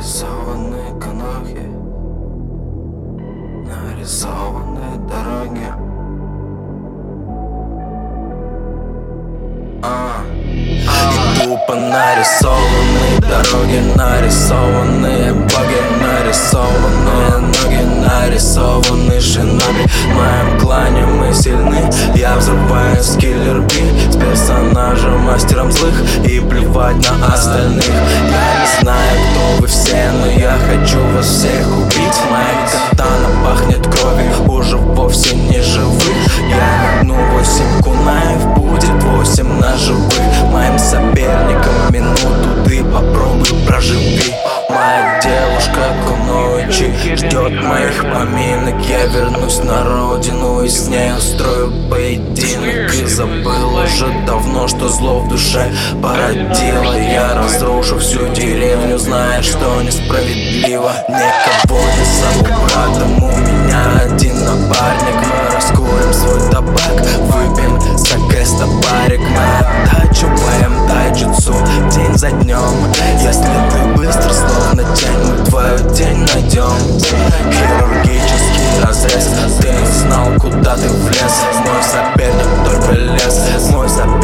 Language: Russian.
Нарисованы конохи, нарисованы дороги. Иду по нарисованной дороге, нарисованные боги, нарисованные ноги, нарисованные шиноби. В моем клане мы сильны, я взрываю с Killer B, с персонажем, мастером злых, и плевать на остальных. Я не знаю, кто вы все, но я хочу вас всех убить. Моя катана пахнет кровью, уже вовсе не живых. Я метну 8 кунаев, будет 8 ножевых. Моим соперникам минуту ты попробуй проживи. Моя девушка Кунуичи ждет моих поминок. Я вернусь на родину и с ней устрою поединок. И забыл уже давно, что зло в душе породило. Я разрушу всю деревню, зная, что несправедливо. Никого не зову братом, у меня один напарник. Мы раскурим свой табак, выпьем саке с табарик. Мы оттачиваем тайджитсу день за днем. Если ты быстро, словно тень, мы твою тень найдем. Хирургический разрез, ты не знал, куда ты влез. Мой соперник только лес, мой соперник